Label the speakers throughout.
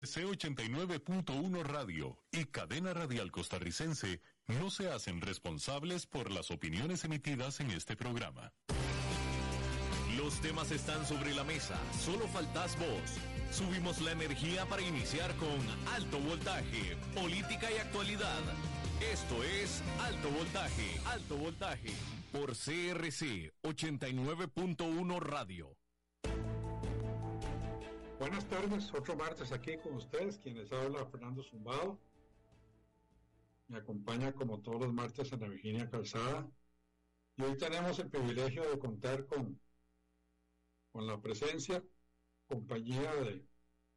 Speaker 1: C89.1 Radio y Cadena Radial Costarricense no se hacen responsables por las opiniones emitidas en este programa.
Speaker 2: Los temas están sobre la mesa, solo faltas vos. Subimos la energía para iniciar con Alto Voltaje, política y actualidad. Esto es Alto Voltaje, por CRC 89.1 Radio.
Speaker 3: Buenas tardes, otro martes aquí con ustedes, quienes habla Fernando Zumbado. Me acompaña como todos los martes Ana Virginia Calzada. Y hoy tenemos el privilegio de contar con la presencia, compañía de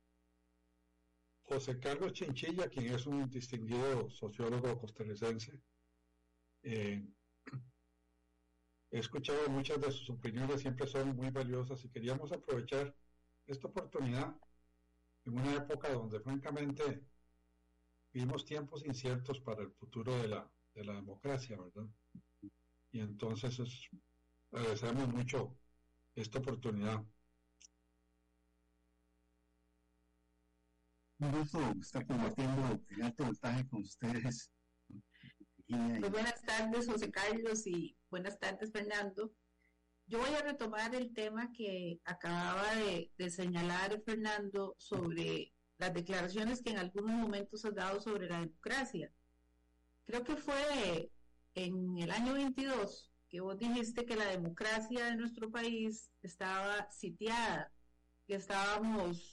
Speaker 3: José Carlos Chinchilla, quien es un distinguido sociólogo costarricense. He escuchado muchas de sus opiniones, siempre son muy valiosas, y queríamos aprovechar esta oportunidad en una época donde francamente vivimos tiempos inciertos para el futuro de la democracia, ¿verdad? Y entonces agradecemos mucho esta oportunidad.
Speaker 4: Un gusto estar compartiendo el Alto Voltaje con ustedes.
Speaker 5: Muy buenas tardes, José Carlos, y buenas tardes, Fernando. Yo voy a retomar el tema que acababa de señalar Fernando sobre las declaraciones que en algunos momentos has dado sobre la democracia. Creo que fue en el año 22 que vos dijiste que la democracia de nuestro país estaba sitiada, que estábamos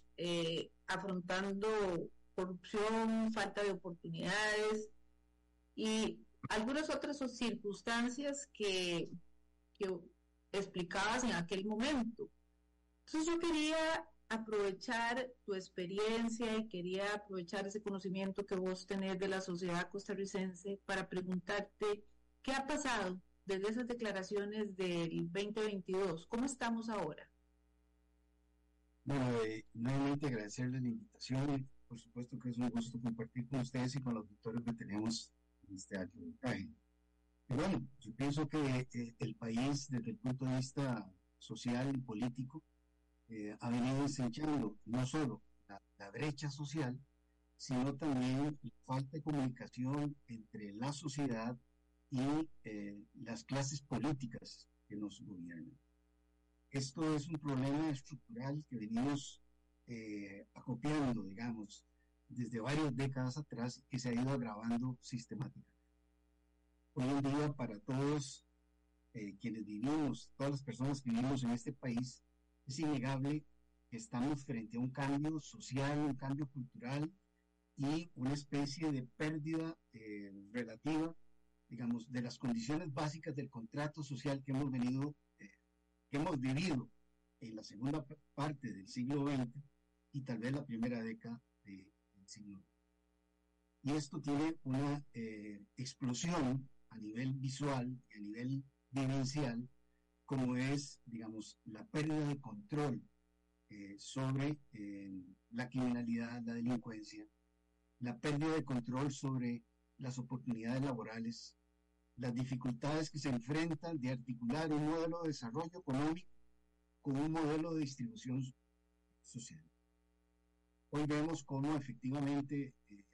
Speaker 5: afrontando corrupción, falta de oportunidades y algunas otras circunstancias que explicabas en aquel momento. Entonces yo quería aprovechar tu experiencia y quería aprovechar ese conocimiento que vos tenés de la sociedad costarricense para preguntarte qué ha pasado desde esas declaraciones del 2022. ¿Cómo estamos ahora?
Speaker 4: Bueno, nuevamente agradecerles la invitación. Por supuesto que es un gusto compartir con ustedes y con los auditores que tenemos en este Alto Voltaje. Y bueno, yo pienso que el país, desde el punto de vista social y político, ha venido ensanchando no solo la brecha social, sino también la falta de comunicación entre la sociedad y las clases políticas que nos gobiernan. Esto es un problema estructural que venimos acopiando, digamos, desde varias décadas atrás, que se ha ido agravando sistemáticamente. Hoy en día, para todos quienes vivimos, todas las personas que vivimos en este país, es innegable que estamos frente a un cambio social, un cambio cultural y una especie de pérdida relativa, digamos, de las condiciones básicas del contrato social que hemos vivido en la segunda parte del siglo XX y tal vez la primera década del siglo XX. Y esto tiene una explosión a nivel visual y a nivel vivencial, como es, digamos, la pérdida de control sobre la criminalidad, la delincuencia, la pérdida de control sobre las oportunidades laborales, las dificultades que se enfrentan de articular un modelo de desarrollo económico con un modelo de distribución social. Hoy vemos cómo efectivamente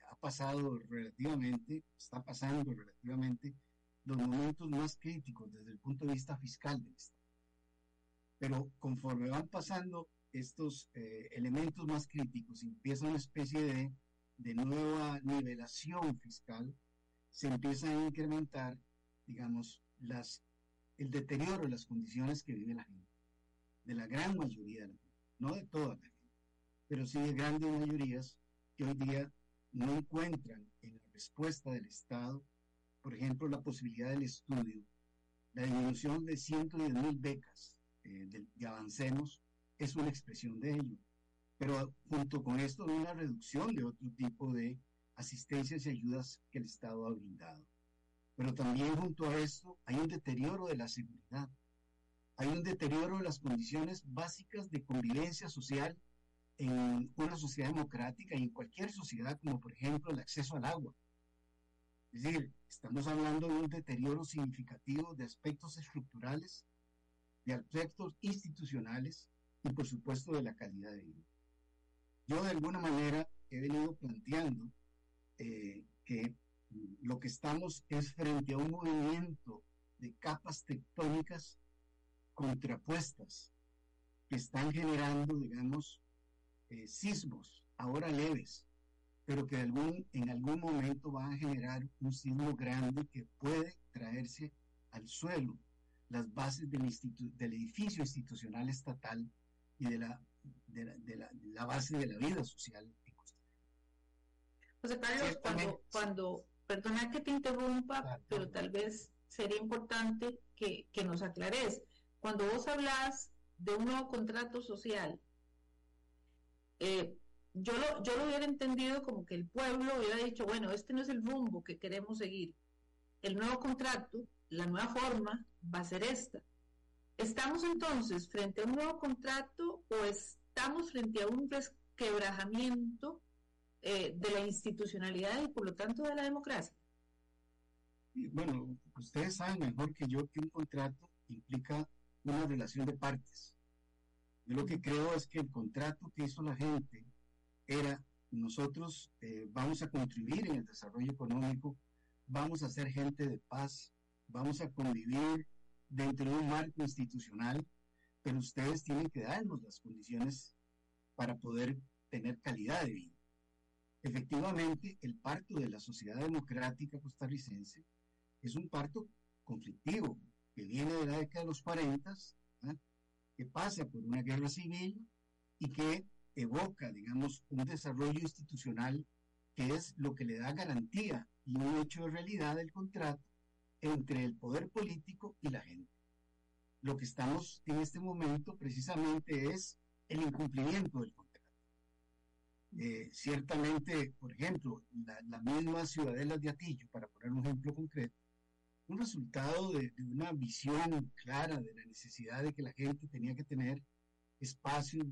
Speaker 4: está pasando relativamente los momentos más críticos desde el punto de vista fiscal del Estado. Pero conforme van pasando estos elementos más críticos, empieza una especie de nueva nivelación fiscal, se empieza a incrementar, digamos, el deterioro de las condiciones que vive la gente, de la gran mayoría de la gente, no de toda la gente, pero sí de grandes mayorías que hoy día no encuentran en la respuesta del Estado, por ejemplo, la posibilidad del estudio. La disminución de 110,000 becas de Avancemos es una expresión de ello, pero junto con esto hay una reducción de otro tipo de asistencias y ayudas que el Estado ha brindado. Pero también junto a esto hay un deterioro de la seguridad, hay un deterioro de las condiciones básicas de convivencia social en una sociedad democrática y en cualquier sociedad, como por ejemplo el acceso al agua. Es decir, estamos hablando de un deterioro significativo de aspectos estructurales, de aspectos institucionales y por supuesto de la calidad de vida. Yo de alguna manera he venido planteando, que lo que estamos es frente a un movimiento de capas tectónicas contrapuestas que están generando, digamos, sismos, ahora leves, pero que en algún momento van a generar un sismo grande que puede traerse al suelo las bases del edificio institucional estatal y de la base de la vida social en Costa Rica.
Speaker 5: José Carlos, perdona que te interrumpa, pero tal vez sería importante que nos aclares. Cuando vos hablas de un nuevo contrato social, yo lo hubiera entendido como que el pueblo hubiera dicho, bueno, este no es el rumbo que queremos seguir. El nuevo contrato, la nueva forma, va a ser esta. ¿Estamos entonces frente a un nuevo contrato o estamos frente a un resquebrajamiento de la institucionalidad y por lo tanto de la democracia?
Speaker 4: Y bueno, ustedes saben mejor que yo que un contrato implica una relación de partes. Yo lo que creo es que el contrato que hizo la gente era: nosotros vamos a contribuir en el desarrollo económico, vamos a ser gente de paz, vamos a convivir dentro de un marco institucional, pero ustedes tienen que darnos las condiciones para poder tener calidad de vida. Efectivamente, el parto de la sociedad democrática costarricense es un parto conflictivo, que viene de la década de los 40, que pasa por una guerra civil y que evoca, digamos, un desarrollo institucional que es lo que le da garantía y un hecho de realidad del contrato entre el poder político y la gente. Lo que estamos en este momento precisamente es el incumplimiento del contrato. Ciertamente, por ejemplo, la misma Ciudadela de Atillo, para poner un ejemplo concreto, un resultado de una visión clara de la necesidad de que la gente tenía que tener espacios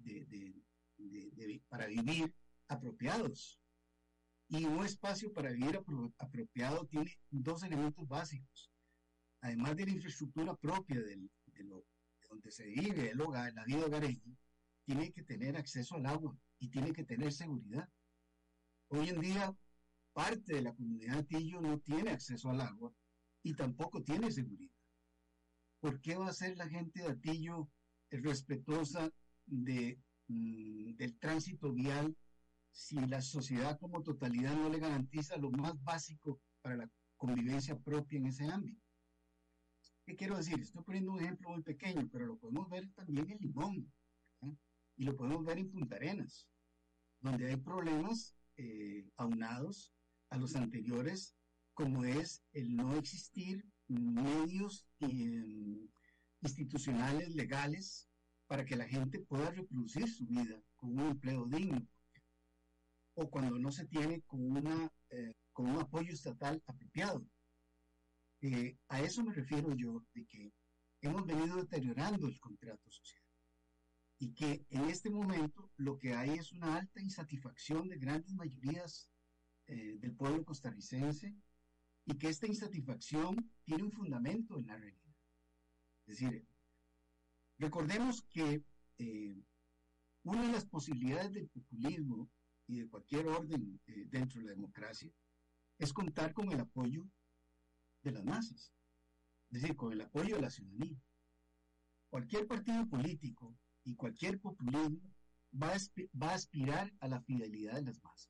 Speaker 4: para vivir apropiados. Y un espacio para vivir apropiado tiene dos elementos básicos. Además de la infraestructura propia de donde se vive el hogar, la vida hogareña, tiene que tener acceso al agua y tiene que tener seguridad. Hoy en día, parte de la comunidad de Atillo no tiene acceso al agua y tampoco tiene seguridad. ¿Por qué va a ser la gente de Atillo respetuosa del tránsito vial si la sociedad como totalidad no le garantiza lo más básico para la convivencia propia en ese ámbito? ¿Qué quiero decir? Estoy poniendo un ejemplo muy pequeño, pero lo podemos ver también en Limón, ¿eh? Y lo podemos ver en Punta Arenas, donde hay problemas aunados a los anteriores, como es el no existir medios institucionales legales para que la gente pueda reproducir su vida con un empleo digno, o cuando no se tiene con un apoyo estatal apropiado. A eso me refiero yo, de que hemos venido deteriorando el contrato social y que en este momento lo que hay es una alta insatisfacción de grandes mayorías del pueblo costarricense, y que esta insatisfacción tiene un fundamento en la realidad. Es decir, recordemos que una de las posibilidades del populismo y de cualquier orden dentro de la democracia es contar con el apoyo de las masas, es decir, con el apoyo de la ciudadanía. Cualquier partido político y cualquier populismo va a aspirar a la fidelidad de las masas.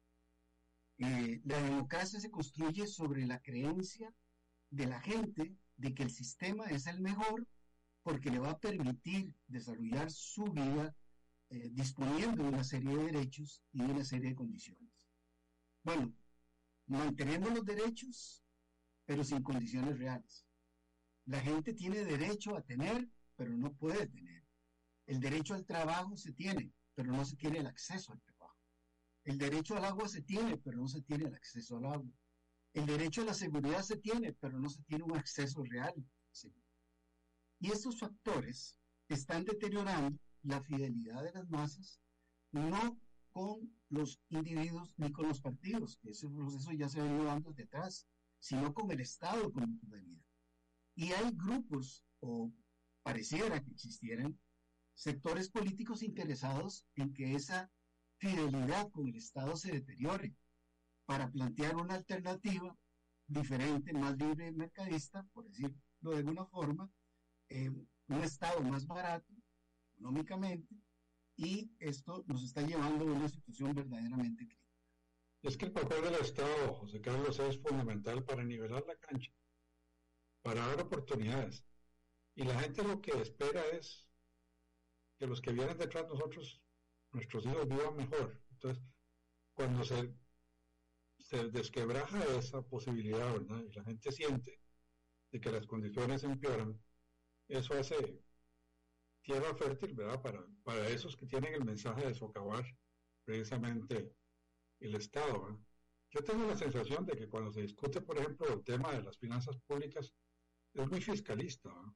Speaker 4: La democracia se construye sobre la creencia de la gente de que el sistema es el mejor porque le va a permitir desarrollar su vida disponiendo de una serie de derechos y de una serie de condiciones. Bueno, mantenemos los derechos, pero sin condiciones reales. La gente tiene derecho a tener, pero no puede tener. El derecho al trabajo se tiene, pero no se tiene el acceso al trabajo. El derecho al agua se tiene, pero no se tiene el acceso al agua. El derecho a la seguridad se tiene, pero no se tiene un acceso real. Y estos factores están deteriorando la fidelidad de las masas, no con los individuos ni con los partidos, que ese proceso ya se ha venido dando desde atrás, sino con el Estado como totalidad. Y hay grupos, o pareciera que existieran, sectores políticos interesados en que esa fidelidad con el Estado se deteriore, para plantear una alternativa diferente, más libre y mercadista, por decirlo de alguna forma, un Estado más barato económicamente, y esto nos está llevando a una situación verdaderamente crítica.
Speaker 3: Es que el papel del Estado, José Carlos, es fundamental para nivelar la cancha, para dar oportunidades. Y la gente lo que espera es que los que vienen detrás de nosotros, nuestros hijos, vivan mejor. Entonces, cuando se desquebraja esa posibilidad, ¿verdad? Y la gente siente de que las condiciones empeoran, eso hace tierra fértil, ¿verdad? Para esos que tienen el mensaje de socavar precisamente el Estado, ¿verdad? Yo tengo la sensación de que cuando se discute, por ejemplo, el tema de las finanzas públicas, es muy fiscalista, ¿verdad?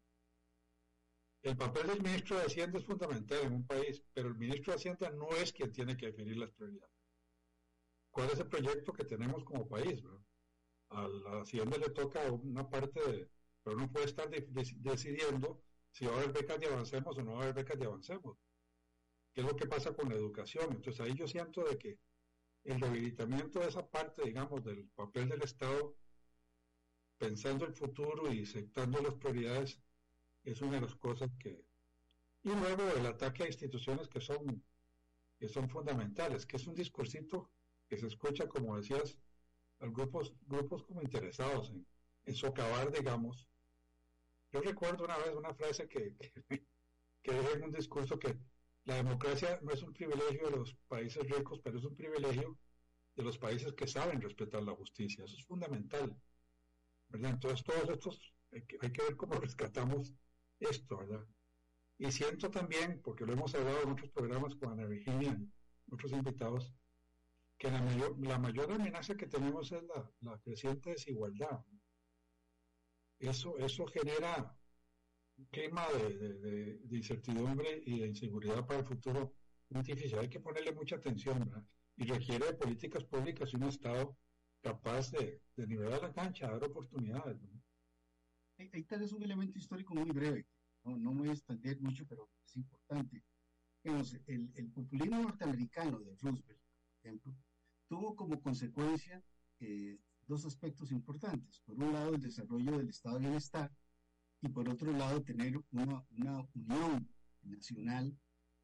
Speaker 3: El papel del ministro de Hacienda es fundamental en un país, pero el ministro de Hacienda no es quien tiene que definir las prioridades. ¿Cuál es el proyecto que tenemos como país, ¿verdad? A la Hacienda le toca una parte pero no puede estar decidiendo si va a haber becas de Avancemos o no va a haber becas de Avancemos. ¿Qué es lo que pasa con la educación? Entonces ahí yo siento de que el debilitamiento de esa parte, digamos, del papel del Estado, pensando el futuro y aceptando las prioridades, es una de las cosas que... Y luego el ataque a instituciones que son fundamentales, que es un discursito que se escucha, como decías, a grupos como interesados en socavar, digamos. Yo recuerdo una vez una frase que dije en un discurso, que la democracia no es un privilegio de los países ricos, pero es un privilegio de los países que saben respetar la justicia. Eso es fundamental, ¿verdad? Entonces todos estos, hay que ver cómo rescatamos esto, ¿verdad? Y siento también, porque lo hemos hablado en otros programas con Ana Virginia y otros invitados, que la mayor amenaza que tenemos es la creciente desigualdad. Eso genera un clima de incertidumbre y de inseguridad para el futuro muy difícil. Hay que ponerle mucha atención, ¿verdad? Y requiere de políticas públicas y un Estado capaz de nivelar la cancha, dar oportunidades, ¿no?
Speaker 4: Ahí tal vez un elemento histórico muy breve, no me voy a extender mucho, pero es importante. Digamos, el populismo norteamericano de Roosevelt, por ejemplo, tuvo como consecuencia dos aspectos importantes. Por un lado, el desarrollo del estado de bienestar, y por otro lado, tener una unión nacional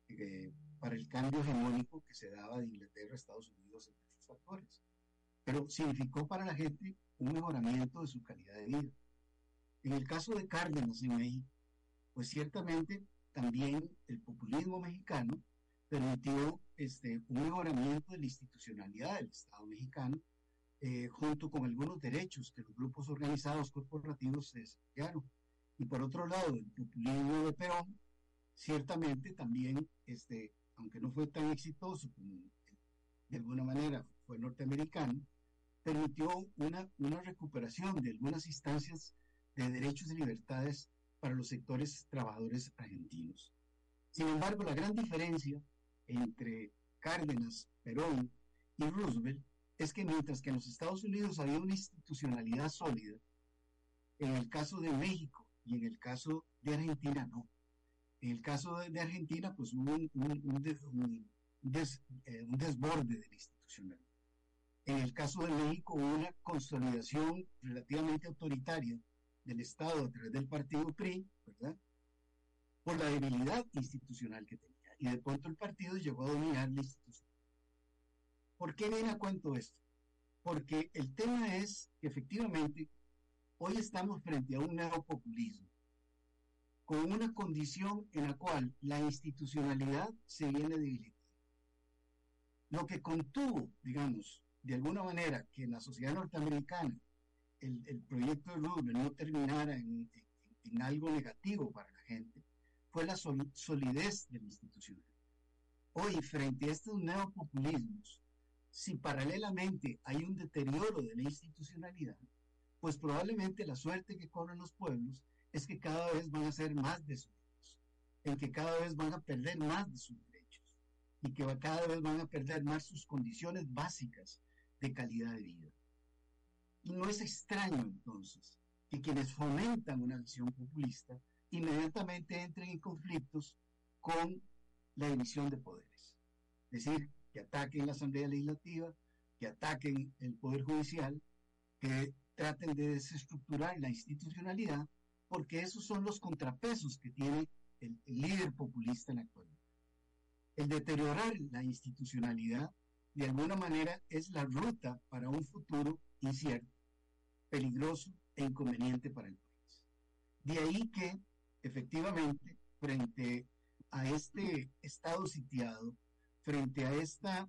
Speaker 4: para el cambio hegemónico que se daba de Inglaterra a Estados Unidos, entre otros factores. Pero significó para la gente un mejoramiento de su calidad de vida. En el caso de Cárdenas en México, pues ciertamente también el populismo mexicano permitió un mejoramiento de la institucionalidad del Estado mexicano, junto con algunos derechos que los grupos organizados corporativos se desarrollaron. Y por otro lado, el populismo de Perón, ciertamente también, aunque no fue tan exitoso como de alguna manera fue norteamericano, permitió una recuperación de algunas instancias de derechos y libertades para los sectores trabajadores argentinos. Sin embargo, la gran diferencia entre Cárdenas, Perón y Roosevelt es que mientras que en los Estados Unidos había una institucionalidad sólida, en el caso de México y en el caso de Argentina no. En el caso de Argentina, pues hubo un desborde de la institucionalidad. En el caso de México hubo una consolidación relativamente autoritaria del Estado a través del partido PRI, ¿verdad? Por la debilidad institucional que tenía. Y de pronto el partido llegó a dominar la institución. ¿Por qué viene a cuento esto? Porque el tema es que efectivamente hoy estamos frente a un neopopulismo, con una condición en la cual la institucionalidad se viene debilitando. Lo que contuvo, digamos, de alguna manera, que en la sociedad norteamericana el proyecto de Roosevelt no terminara en algo negativo para la gente, fue la solidez de la institucionalidad. Hoy, frente a estos neopopulismos, si paralelamente hay un deterioro de la institucionalidad, pues probablemente la suerte que corren los pueblos es que cada vez van a ser más desubicados, en que cada vez van a perder más de sus derechos y que cada vez van a perder más sus condiciones básicas de calidad de vida. Y no es extraño entonces que quienes fomentan una visión populista inmediatamente entren en conflictos con la división de poderes. Es decir, que ataquen la Asamblea Legislativa, que ataquen el Poder Judicial, que traten de desestructurar la institucionalidad, porque esos son los contrapesos que tiene el líder populista en la actualidad. El deteriorar la institucionalidad, de alguna manera, es la ruta para un futuro incierto, peligroso e inconveniente para el país. De ahí que, efectivamente, frente a este estado sitiado, frente a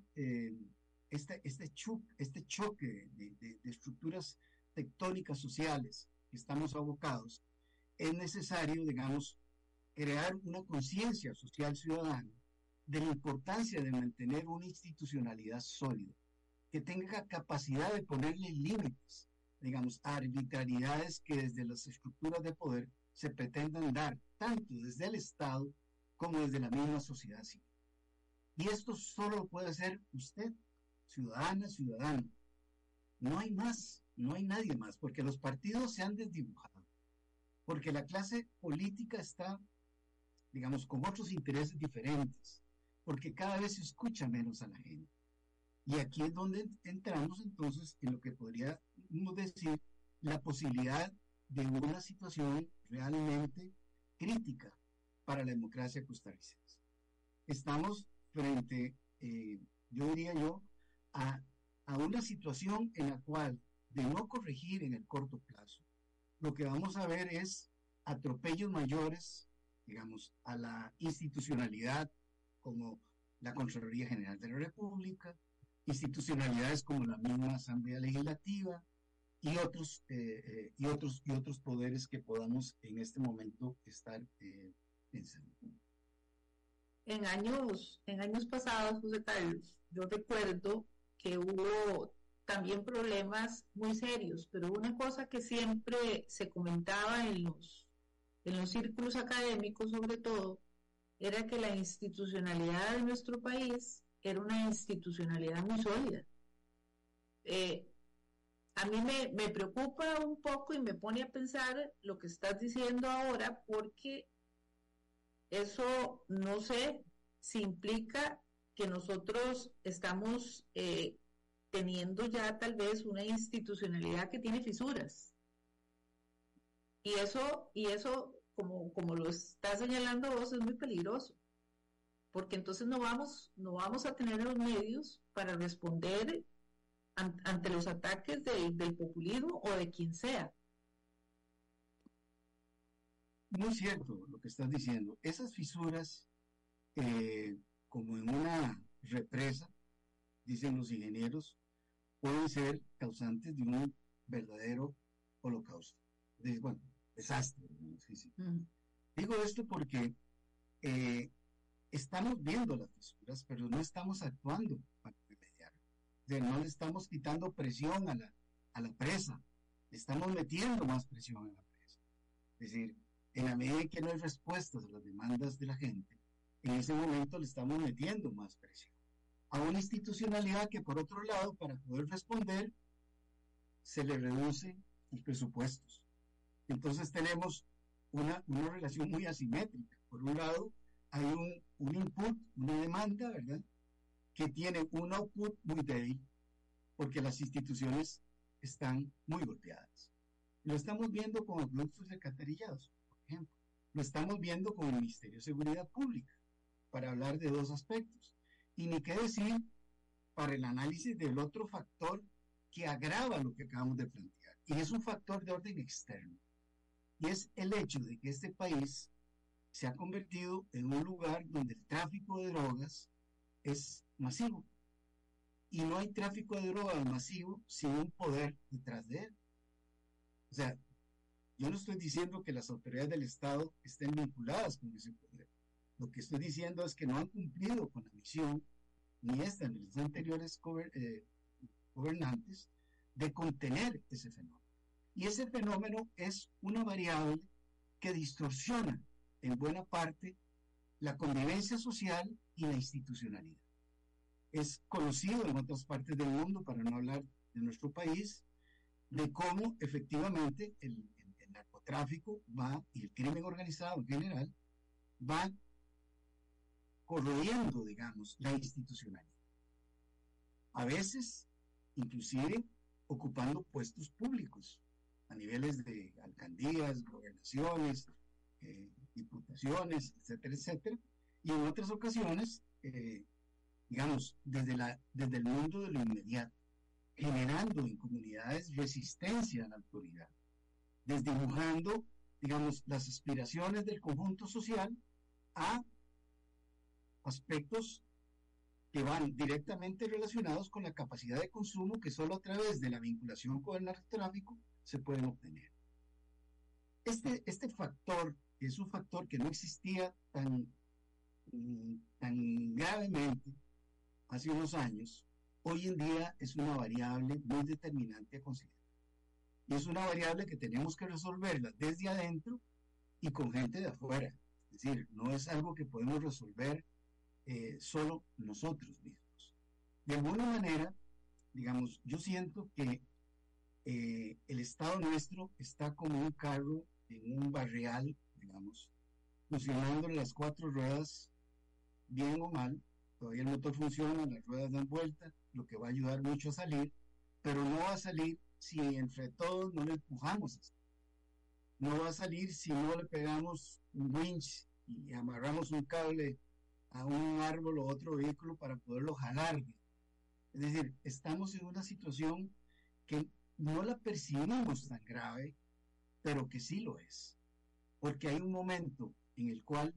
Speaker 4: este choque de estructuras tectónicas sociales que estamos abocados, es necesario, digamos, crear una conciencia social ciudadana de la importancia de mantener una institucionalidad sólida, que tenga capacidad de ponerle límites, digamos, a arbitrariedades que desde las estructuras de poder se pretendan dar, tanto desde el Estado como desde la misma sociedad civil. Y esto solo lo puede hacer usted, ciudadana, ciudadano. No hay más, no hay nadie más, porque los partidos se han desdibujado, porque la clase política está, digamos, con otros intereses diferentes, porque cada vez se escucha menos a la gente. Y aquí es donde entramos entonces en lo que podríamos decir la posibilidad de una situación realmente crítica para la democracia costarricense. Estamos frente, yo diría yo, a una situación en la cual, de no corregir en el corto plazo, lo que vamos a ver es atropellos mayores, digamos, a la institucionalidad como la Contraloría General de la República, institucionalidades como la misma Asamblea Legislativa y otros poderes que podamos en este momento estar pensando.
Speaker 5: En años pasados, José Carlos, yo recuerdo que hubo también problemas muy serios, pero una cosa que siempre se comentaba en los círculos académicos, sobre todo, era que la institucionalidad de nuestro país era una institucionalidad muy sólida. A mí me preocupa un poco y me pone a pensar lo que estás diciendo ahora, porque eso no sé si implica que nosotros estamos teniendo ya tal vez una institucionalidad que tiene fisuras. Y eso como lo está señalando vos, es muy peligroso, porque entonces no vamos a tener los medios para responder ante los ataques del populismo o de quien sea.
Speaker 4: Muy cierto lo que estás diciendo. Esas fisuras, como en una represa, dicen los ingenieros, pueden ser causantes de un verdadero holocausto. Desastre. Sí, sí. Digo esto porque estamos viendo las fisuras, pero no estamos actuando para remediar. No le estamos quitando presión a la presa, le estamos metiendo más presión a la presa. Es decir, en la medida en que no hay respuestas a las demandas de la gente, en ese momento le estamos metiendo más presión a una institucionalidad que, por otro lado, para poder responder, se le reducen los presupuestos. Entonces tenemos una relación muy asimétrica. Por un lado, hay un input, una demanda, ¿verdad?, que tiene un output muy débil, porque las instituciones están muy golpeadas. Lo estamos viendo con los productos alcantarillados, por ejemplo. Lo estamos viendo con el Ministerio de Seguridad Pública, para hablar de dos aspectos. Y ni qué decir para el análisis del otro factor que agrava lo que acabamos de plantear. Y es un factor de orden externo. Y es el hecho de que este país se ha convertido en un lugar donde el tráfico de drogas es masivo. Y no hay tráfico de drogas masivo sin un poder detrás de él. O sea, yo no estoy diciendo que las autoridades del Estado estén vinculadas con ese poder. Lo que estoy diciendo es que no han cumplido con la misión, ni esta ni los anteriores gobernantes, de contener ese fenómeno. Y ese fenómeno es una variable que distorsiona en buena parte la convivencia social y la institucionalidad. Es conocido en otras partes del mundo, para no hablar de nuestro país, de cómo efectivamente el narcotráfico va, y el crimen organizado en general, va corroyendo, digamos, la institucionalidad. a veces inclusive ocupando puestos públicos a niveles de alcaldías, gobernaciones, diputaciones, etcétera, etcétera, y en otras ocasiones, digamos, desde el mundo de lo inmediato, generando en comunidades resistencia a la autoridad, desdibujando, digamos, las aspiraciones del conjunto social a aspectos que van directamente relacionados con la capacidad de consumo que solo a través de la vinculación con el narcotráfico se pueden obtener. Este factor es un factor que no existía tan gravemente hace unos años, hoy en día es una variable muy determinante a considerar. Y es una variable que tenemos que resolverla desde adentro y con gente de afuera. Es decir, no es algo que podemos resolver solo nosotros mismos. De alguna manera, digamos, yo siento que el Estado nuestro está como un carro en un barrial, digamos, funcionando en las 4 ruedas, bien o mal. Todavía el motor funciona, las ruedas dan vuelta, lo que va a ayudar mucho a salir, pero no va a salir si entre todos no le empujamos. No va a salir si no le pegamos un winch y amarramos un cable a un árbol o otro vehículo para poderlo jalar. Es decir, estamos en una situación que no la percibimos tan grave, pero que sí lo es, porque hay un momento en el cual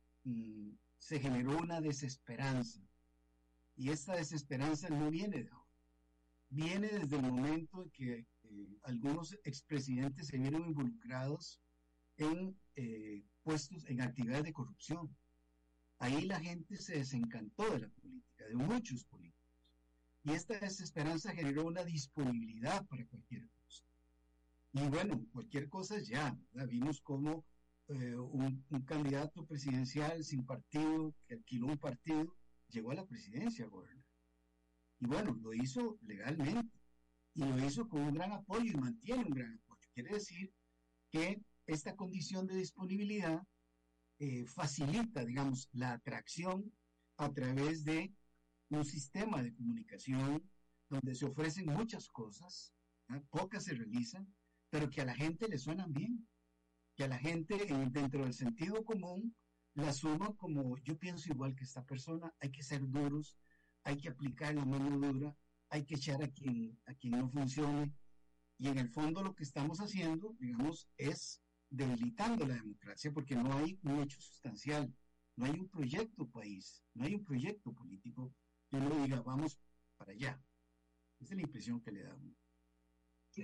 Speaker 4: se generó una desesperanza, y esta desesperanza no viene de ahora, viene desde el momento en que algunos expresidentes se vieron involucrados en puestos, en actividades de corrupción. Ahí la gente se desencantó de la política, de muchos políticos, y esta desesperanza generó una disponibilidad para cualquier cosa. Y bueno, cualquier cosa ya, ¿verdad? Vimos cómo un candidato presidencial sin partido, que alquiló un partido, llegó a la presidencia a gobernar. Y bueno, lo hizo legalmente, y lo hizo con un gran apoyo, y mantiene un gran apoyo. Quiere decir que esta condición de disponibilidad facilita, digamos, la atracción a través de un sistema de comunicación donde se ofrecen muchas cosas, pocas se realizan, pero que a la gente le suenan bien, que a la gente dentro del sentido común la suma como yo pienso igual que esta persona, hay que ser duros, hay que aplicar la mano dura, hay que echar a quien no funcione, y en el fondo lo que estamos haciendo, digamos, es debilitando la democracia, porque no hay un hecho sustancial, no hay un proyecto país, no hay un proyecto político que uno diga, vamos para allá. Esa es la impresión que le da a uno.
Speaker 3: Sí,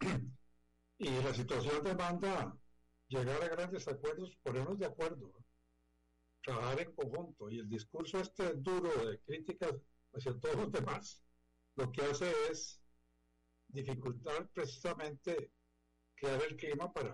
Speaker 3: y la situación demanda llegar a grandes acuerdos, ponernos de acuerdo, trabajar en conjunto, y el discurso duro de críticas hacia todos los demás, lo que hace es dificultar precisamente crear el clima para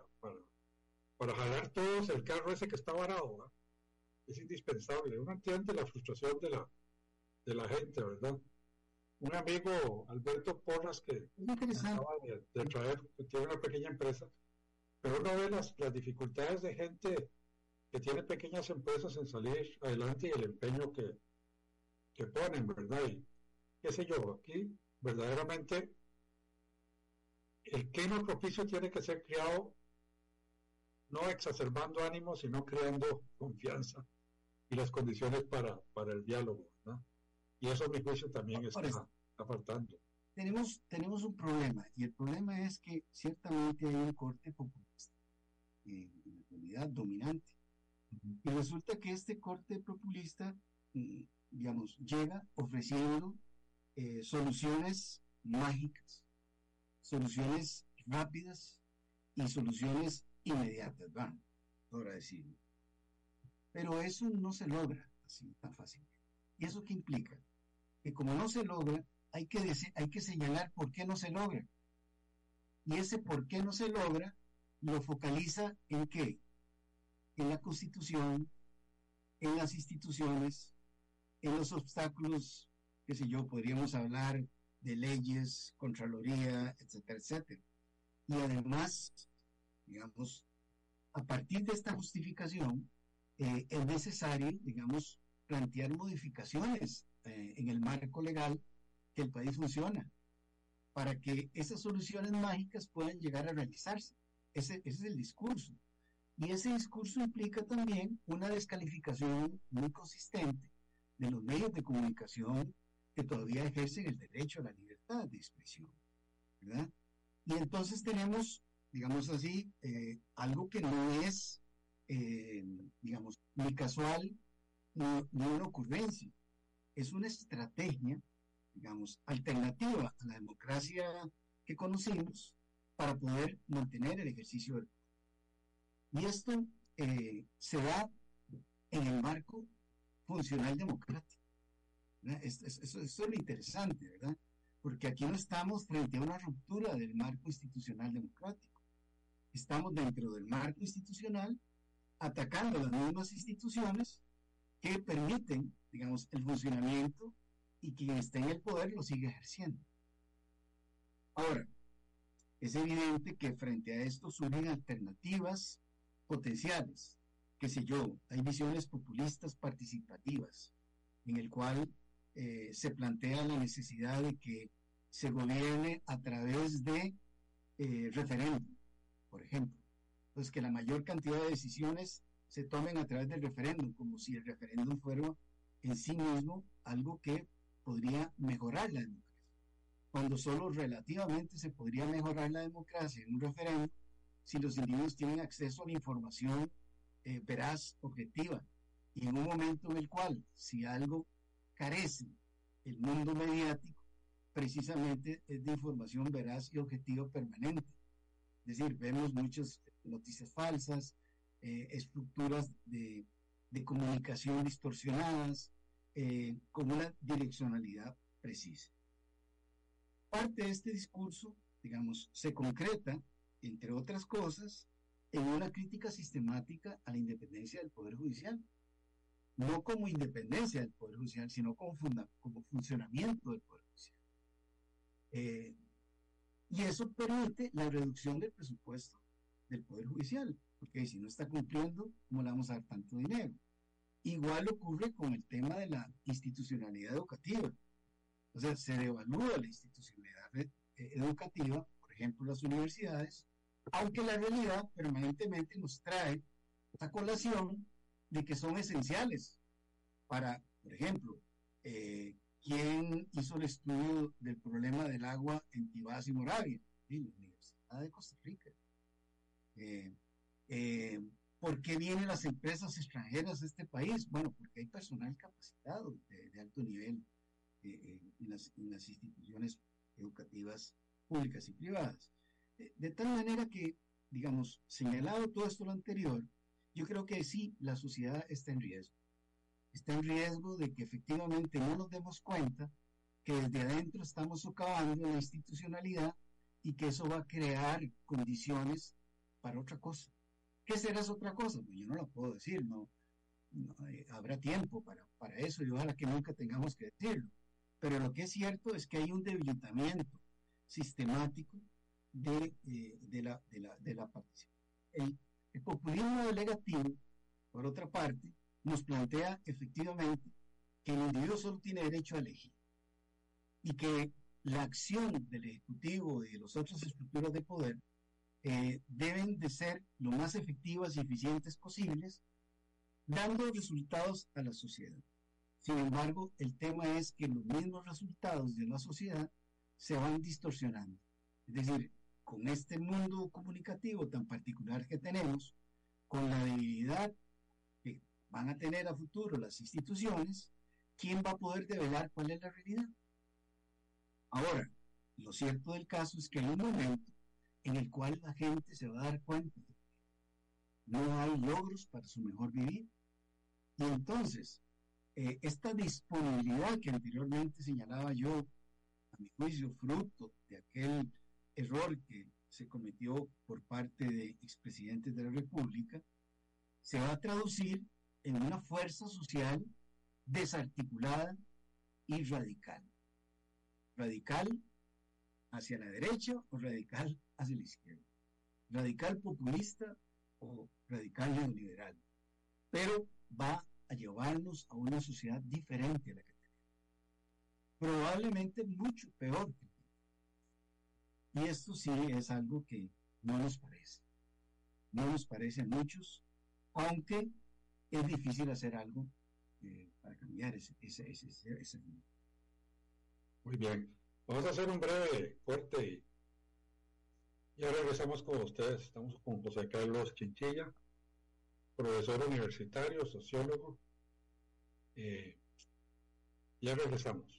Speaker 3: jalar todos el carro ese que está varado, ¿verdad? Es indispensable. Uno entiende la frustración de la gente, ¿verdad? Un amigo, Alberto Porras, que acaba de traer, que tiene una pequeña empresa, pero uno ve las dificultades de gente que tiene pequeñas empresas en salir adelante, y el empeño que ponen, ¿verdad? Y qué sé yo, aquí verdaderamente el clima propicio tiene que ser creado no exacerbando ánimos, sino creando confianza y las condiciones para el diálogo, ¿verdad? Y eso, a mi juicio, también está faltando.
Speaker 4: Tenemos un problema, y el problema es que ciertamente hay un corte populista en la comunidad dominante. Y resulta que este corte populista, digamos, llega ofreciendo soluciones mágicas, soluciones rápidas y soluciones inmediatas, van, ahora decirlo. Pero eso no se logra así tan fácil. ¿Y eso qué implica? Que como no se logra, hay que señalar por qué no se logra. Y ese por qué no se logra lo focaliza en ¿qué? En la Constitución, en las instituciones, en los obstáculos, qué sé yo, podríamos hablar de leyes, Contraloría, etcétera, etcétera. Y además, digamos, a partir de esta justificación, es necesario, digamos, plantear modificaciones en el marco legal que el país funciona, para que esas soluciones mágicas puedan llegar a realizarse. Ese es el discurso. Y ese discurso implica también una descalificación muy consistente de los medios de comunicación que todavía ejercen el derecho a la libertad de expresión, ¿verdad? Y entonces tenemos, digamos así, algo que no es, digamos, ni casual, ni una ocurrencia. Es una estrategia, digamos, alternativa a la democracia que conocimos para poder mantener el ejercicio del poder. Y esto se da en el marco funcional democrático. Eso es lo interesante, ¿verdad? Porque aquí no estamos frente a una ruptura del marco institucional democrático. Estamos dentro del marco institucional atacando las mismas instituciones que permiten, digamos, el funcionamiento y quien esté en el poder lo sigue ejerciendo. Ahora, es evidente que frente a esto surgen alternativas potenciales, qué sé yo, hay visiones populistas participativas, en el cual se plantea la necesidad de que se gobierne a través de referéndum, por ejemplo. Entonces, que la mayor cantidad de decisiones se tomen a través del referéndum, como si el referéndum fuera en sí mismo algo que podría mejorar la democracia, cuando solo relativamente se podría mejorar la democracia en un referéndum si los individuos tienen acceso a la información veraz, objetiva, y en un momento en el cual, si algo carece el mundo mediático, precisamente es de información veraz y objetiva permanente. Es decir, vemos muchas noticias falsas, estructuras de comunicación distorsionadas, con una direccionalidad precisa. Parte de este discurso, digamos, se concreta, entre otras cosas, en una crítica sistemática a la independencia del Poder Judicial. No como independencia del Poder Judicial, sino como funcionamiento del Poder Judicial. Y eso permite la reducción del presupuesto del Poder Judicial, porque si no está cumpliendo, ¿cómo le vamos a dar tanto dinero? Igual ocurre con el tema de la institucionalidad educativa. O sea, se devalúa la institucionalidad educativa, por ejemplo, las universidades, aunque la realidad permanentemente nos trae a colación de que son esenciales para, por ejemplo, ¿quién hizo el estudio del problema del agua en Tibás y Moravia? Sí, la Universidad de Costa Rica. ¿Por qué vienen las empresas extranjeras a este país? Bueno, porque hay personal capacitado de alto nivel en las instituciones educativas públicas y privadas. De tal manera que, digamos, señalado todo esto lo anterior, yo creo que sí, la sociedad está en riesgo. Está en riesgo de que efectivamente no nos demos cuenta que desde adentro estamos socavando la institucionalidad y que eso va a crear condiciones para otra cosa. ¿Qué será esa otra cosa? Pues yo no la puedo decir, no habrá tiempo para eso y ojalá que nunca tengamos que decirlo. Pero lo que es cierto es que hay un debilitamiento sistemático de la participación. El populismo delegativo, por otra parte, nos plantea efectivamente que el individuo solo tiene derecho a elegir y que la acción del Ejecutivo y de las otras estructuras de poder deben de ser lo más efectivas y eficientes posibles, dando resultados a la sociedad. Sin embargo, el tema es que los mismos resultados de la sociedad se van distorsionando. Es decir, con este mundo comunicativo tan particular que tenemos, con la debilidad que van a tener a futuro las instituciones, ¿quién va a poder develar cuál es la realidad? Ahora, lo cierto del caso es que hay un momento en el cual la gente se va a dar cuenta de que no hay logros para su mejor vivir. Y entonces, esta disponibilidad que anteriormente señalaba yo, a mi juicio, fruto de aquel error que se cometió por parte de expresidentes de la República, se va a traducir en una fuerza social desarticulada y radical. Radical hacia la derecha o radical hacia la izquierda. Radical populista o radical neoliberal. Pero va a llevarnos a una sociedad diferente a la que tenemos. probablemente mucho peor. Y esto sí es algo que no nos parece. No nos parece a muchos, aunque es difícil hacer algo para cambiar ese.
Speaker 3: Muy bien. Vamos a hacer un breve corte y ya regresamos con ustedes. Estamos con José Carlos Chinchilla, profesor universitario, sociólogo. Ya regresamos.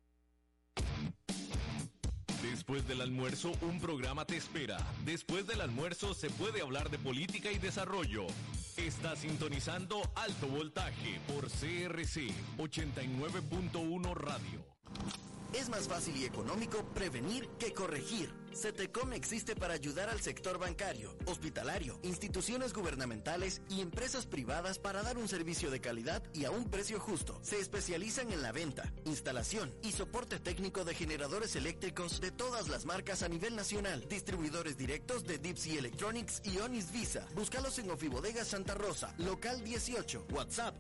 Speaker 2: Después del almuerzo, un programa te espera. Después del almuerzo se puede hablar de política y desarrollo. Está sintonizando Alto Voltaje por CRC 89.1 Radio.
Speaker 6: Es más fácil y económico prevenir que corregir. CETECOM existe para ayudar al sector bancario, hospitalario, instituciones gubernamentales y empresas privadas para dar un servicio de calidad y a un precio justo. Se especializan en la venta, instalación y soporte técnico de generadores eléctricos de todas las marcas a nivel nacional. Distribuidores directos de Deep Sea Electronics y Onis Visa. Búscalos en Ofibodega Santa Rosa, local 18, WhatsApp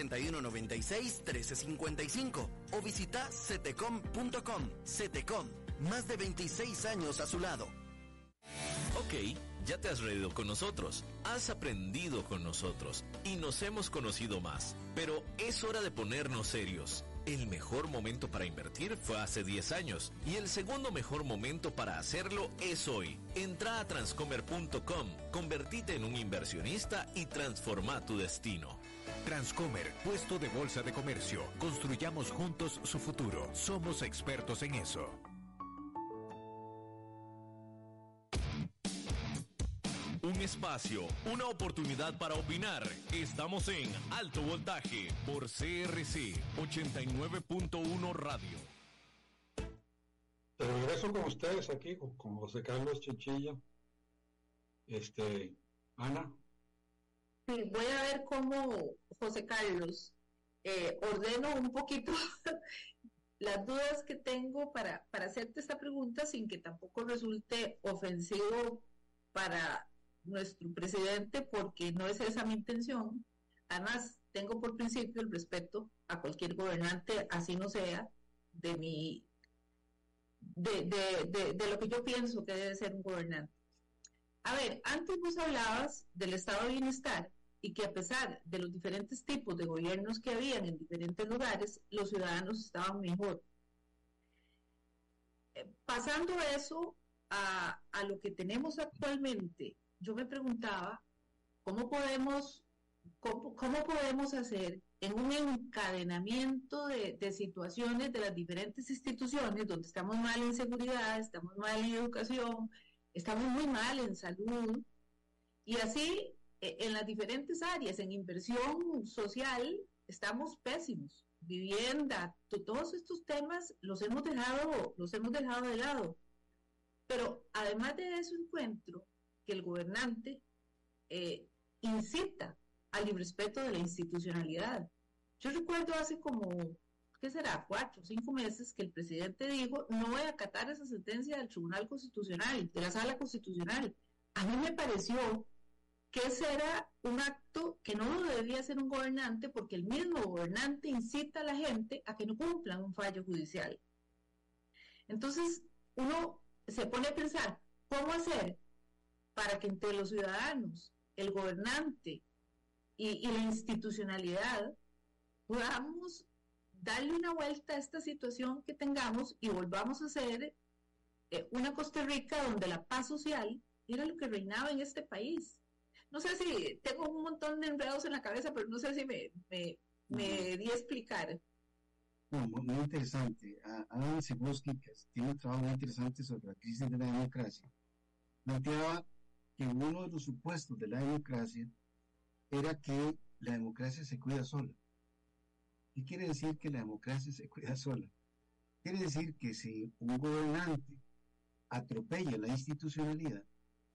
Speaker 6: 6196-1355 o visita cetecom.com. CETECOM. Más de 26 años a su lado.
Speaker 2: Ok, ya te has reído con nosotros, has aprendido con nosotros y nos hemos conocido más. Pero es hora de ponernos serios. El mejor momento para invertir fue hace 10 años y el segundo mejor momento para hacerlo es hoy. Entra a transcomer.com, convertite en un inversionista y transforma tu destino.
Speaker 7: Transcomer, puesto de bolsa de comercio. Construyamos juntos su futuro. Somos expertos en eso.
Speaker 2: Un espacio, una oportunidad para opinar. Estamos en Alto Voltaje por CRC 89.1 Radio.
Speaker 3: De regreso con ustedes aquí, con José Carlos Chinchilla. Ana.
Speaker 5: Sí, voy a ver cómo, José Carlos, ordeno un poquito las dudas que tengo para hacerte esta pregunta sin que tampoco resulte ofensivo para nuestro presidente, porque no es esa mi intención. Además, tengo por principio el respeto a cualquier gobernante, así no sea, de lo que yo pienso que debe ser un gobernante. A ver, antes vos hablabas del estado de bienestar y que a pesar de los diferentes tipos de gobiernos que habían en diferentes lugares, los ciudadanos estaban mejor. Pasando eso a lo que tenemos actualmente, yo me preguntaba cómo podemos hacer en un encadenamiento de situaciones de las diferentes instituciones donde estamos mal en seguridad, estamos mal en educación, estamos muy mal en salud, y así en las diferentes áreas, en inversión social, estamos pésimos. Vivienda, todos estos temas los hemos dejado de lado. Pero además de eso encuentro que el gobernante incita al irrespeto de la institucionalidad. Yo recuerdo hace como, ¿qué será?, 4 o 5 meses que el presidente dijo: no voy a acatar esa sentencia del Tribunal Constitucional, de la Sala Constitucional. A mí me pareció que ese era un acto que no lo debía hacer un gobernante, porque el mismo gobernante incita a la gente a que no cumplan un fallo judicial. Entonces, uno se pone a pensar, ¿cómo hacer para que entre los ciudadanos, el gobernante y la institucionalidad podamos darle una vuelta a esta situación que tengamos y volvamos a ser una Costa Rica donde la paz social era lo que reinaba en este país? No sé si tengo un montón de enredos en la cabeza, pero no sé si me di a explicar.
Speaker 4: No, muy interesante. Adam Cebosky, que tiene un trabajo muy interesante sobre la crisis de la democracia, planteaba que uno de los supuestos de la democracia era que la democracia se cuida sola. ¿Qué quiere decir que la democracia se cuida sola? Quiere decir que si un gobernante atropella la institucionalidad,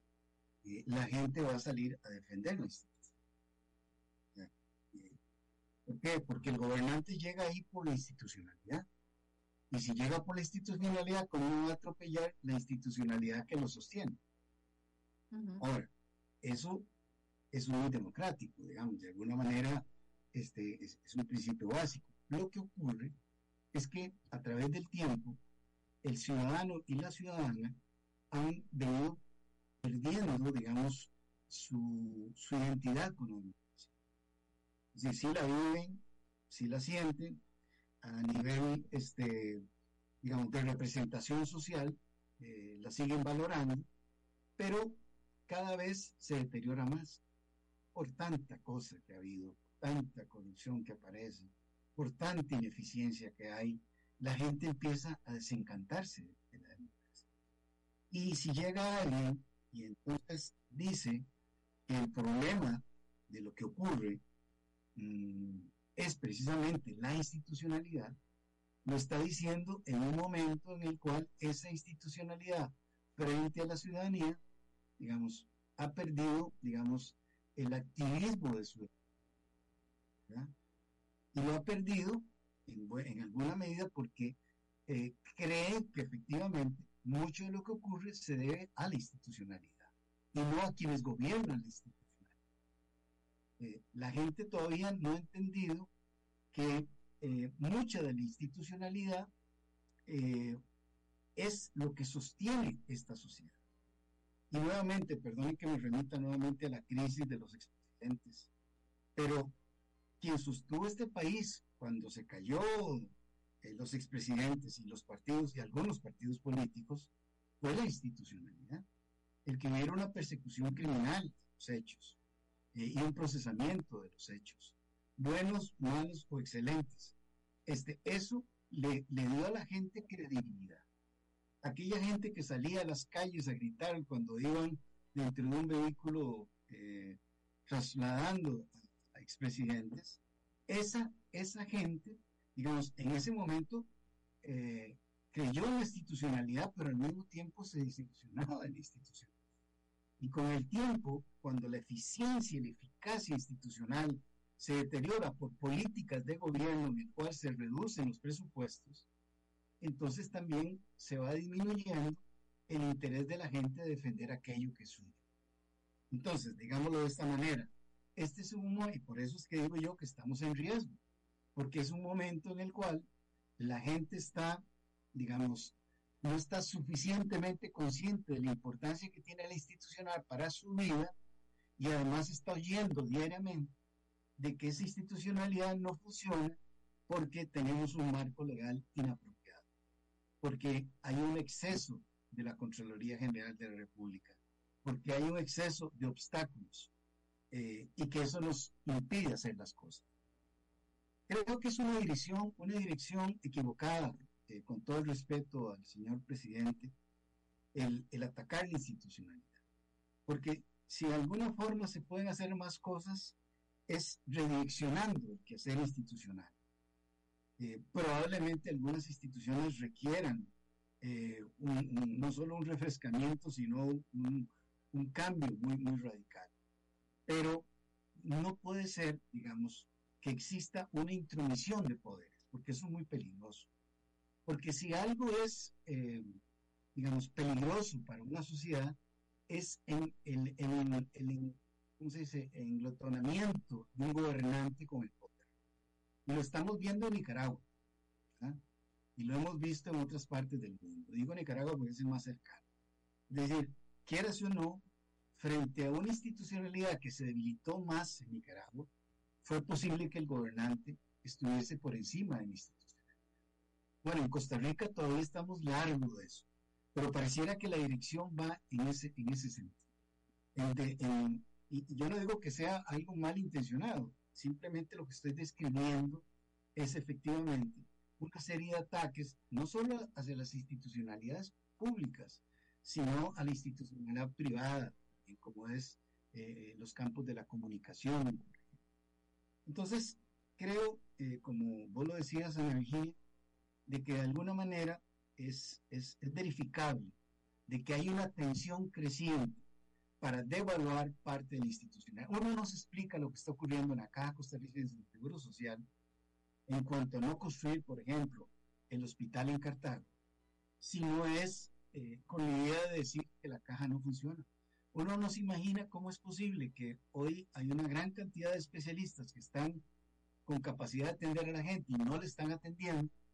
Speaker 4: la gente va a salir a defender la institucionalidad. ¿Por qué? Porque el gobernante llega ahí por la institucionalidad. Y si llega por la institucionalidad, ¿cómo no va a atropellar la institucionalidad que lo sostiene? Uh-huh. Ahora, eso es muy democrático, digamos, de alguna manera es un principio básico. Lo que ocurre es que a través del tiempo el ciudadano y la ciudadana han venido perdiendo, digamos, su identidad con la democracia. Es decir, sí la viven, sí la sienten, a nivel, digamos, de representación social, la siguen valorando, pero cada vez se deteriora más por tanta cosa que ha habido, tanta corrupción que aparece, por tanta ineficiencia que hay. La gente empieza a desencantarse de la democracia. Y si llega alguien y entonces dice que el problema de lo que ocurre es precisamente la institucionalidad, lo está diciendo en un momento en el cual esa institucionalidad frente a la ciudadanía, digamos, ha perdido, digamos, el activismo de su ¿verdad? Y lo ha perdido en alguna medida porque cree que efectivamente mucho de lo que ocurre se debe a la institucionalidad y no a quienes gobiernan la institucionalidad. La gente todavía no ha entendido que mucha de la institucionalidad es lo que sostiene esta sociedad. Y nuevamente, perdonen que me remita nuevamente a la crisis de los expresidentes, pero quien sostuvo este país cuando se cayó los expresidentes y los partidos y algunos partidos políticos fue la institucionalidad. El que hubiera una persecución criminal de los hechos y un procesamiento de los hechos, buenos, malos o excelentes. Eso le dio a la gente credibilidad. Aquella gente que salía a las calles a gritar cuando iban dentro de un vehículo trasladando a expresidentes, esa gente, digamos, en ese momento creyó en la institucionalidad, pero al mismo tiempo se desilusionaba de la institución. Y con el tiempo, cuando la eficiencia y la eficacia institucional se deteriora por políticas de gobierno en el cual se reducen los presupuestos, entonces también se va disminuyendo el interés de la gente de defender aquello que es suyo. Entonces, digámoslo de esta manera, este es un momento, y por eso es que digo yo que estamos en riesgo, porque es un momento en el cual la gente está, digamos, no está suficientemente consciente de la importancia que tiene la institucional para su vida y además está oyendo diariamente de que esa institucionalidad no funciona porque tenemos un marco legal inapropiado, porque hay un exceso de la Contraloría General de la República, porque hay un exceso de obstáculos y que eso nos impide hacer las cosas. Creo que es una dirección equivocada, con todo el respeto al señor presidente, el atacar la institucionalidad. Porque si de alguna forma se pueden hacer más cosas, es redireccionando el quehacer institucional. Probablemente algunas instituciones requieran no solo un refrescamiento, sino un cambio muy radical. Pero no puede ser, digamos, que exista una intromisión de poderes, porque eso es muy peligroso. Porque si algo es, digamos, peligroso para una sociedad, es en el englotonamiento de un gobernante con el poder. Y lo estamos viendo en Nicaragua, ¿verdad? Y lo hemos visto en otras partes del mundo. Digo Nicaragua porque es el más cercano. Es decir, quieras o no, frente a una institucionalidad que se debilitó más en Nicaragua, fue posible que el gobernante estuviese por encima de la institucionalidad. Bueno, en Costa Rica todavía estamos largos de eso, pero pareciera que la dirección va en ese sentido. Y yo no digo que sea algo malintencionado, simplemente lo que estoy describiendo es efectivamente una serie de ataques, no solo hacia las institucionalidades públicas, sino a la institucionalidad privada, como es los campos de la comunicación. Entonces, creo, como vos lo decías, Ana Virginia, de que de alguna manera es verificable de que hay una tensión creciente para devaluar parte de la institucionalidad. Uno nos explica lo que está ocurriendo en la Caja Costarricense del Seguro Social en cuanto a no construir, por ejemplo, el hospital en Cartago, si no es con la idea de decir que la caja no funciona. Uno no se imagina cómo es posible que hoy hay una gran cantidad de especialistas que están con capacidad de atender a la gente y no le están atendiendo,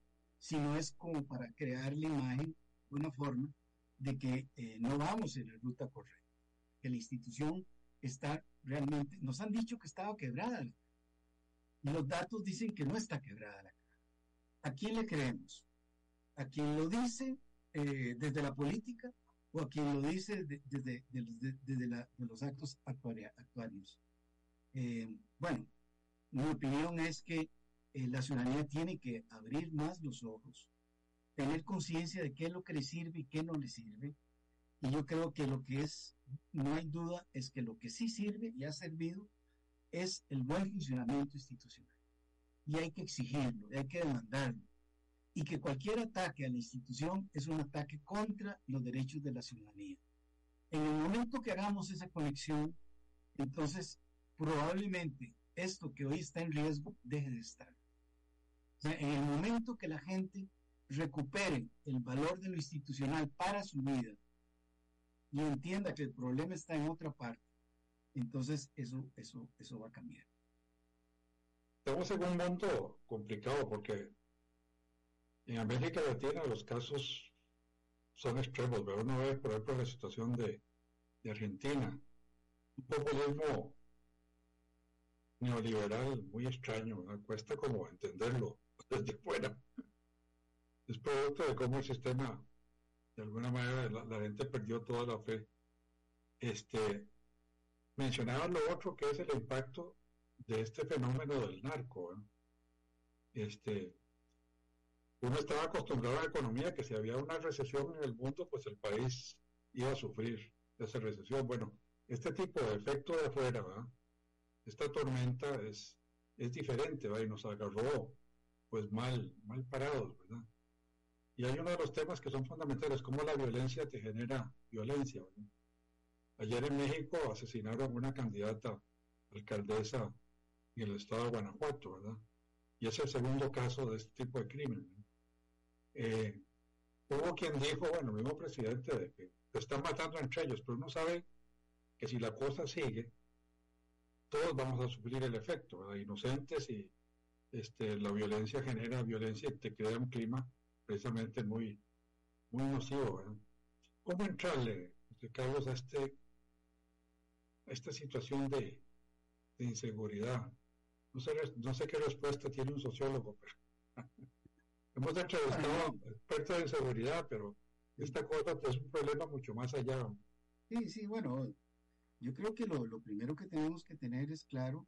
Speaker 4: sino es como para crear la imagen de una forma de que no vamos en la ruta correcta, que la institución está realmente, nos han dicho que estaba quebrada, y los datos dicen que no está quebrada. ¿A quién le creemos? ¿A quien lo dice desde la política o a quien lo dice desde los actos actuarios? Bueno, mi opinión es que la ciudadanía tiene que abrir más los ojos, tener conciencia de qué es lo que le sirve y qué no le sirve. Y yo creo que no hay duda, es que lo que sí sirve y ha servido es el buen funcionamiento institucional. Y hay que exigirlo, hay que demandarlo. Y que cualquier ataque a la institución es un ataque contra los derechos de la ciudadanía. En el momento que hagamos esa conexión, entonces probablemente esto que hoy está en riesgo deje de estar. O sea, en el momento que la gente recupere el valor de lo institucional para su vida y entienda que el problema está en otra parte, entonces eso va a cambiar.
Speaker 3: Estamos en un mundo complicado porque en América Latina los casos son extremos, pero uno ve, por ejemplo, la situación de Argentina, un populismo neoliberal muy extraño, ¿no? Cuesta como entenderlo desde fuera. Es producto de cómo el sistema, de alguna manera, la gente perdió toda la fe. Mencionaba lo otro que es el impacto de este fenómeno del narco, ¿no? Uno estaba acostumbrado a la economía que si había una recesión en el mundo, pues el país iba a sufrir esa recesión. Bueno, este tipo de efecto de afuera, ¿verdad? Esta tormenta es diferente, ¿verdad? Y nos agarró pues mal parados, ¿verdad? Y hay uno de los temas que son fundamentales, cómo la violencia te genera violencia, ¿verdad? Ayer en México asesinaron a una candidata alcaldesa en el estado de Guanajuato, ¿verdad? Y es el segundo caso de este tipo de crimen, ¿verdad? Hubo quien dijo, bueno, el mismo presidente, de que se están matando entre ellos, pero uno sabe que si la cosa sigue, todos vamos a sufrir el efecto, ¿verdad? Inocentes, y la violencia genera violencia y te crea un clima precisamente muy nocivo, ¿verdad? ¿Cómo entrarle, Carlos, a esta situación de inseguridad? No sé qué respuesta tiene un sociólogo, pero hemos entrevistado expertos en seguridad, pero esta cosa es un problema mucho más allá.
Speaker 4: Sí, bueno, yo creo que lo primero que tenemos que tener es claro,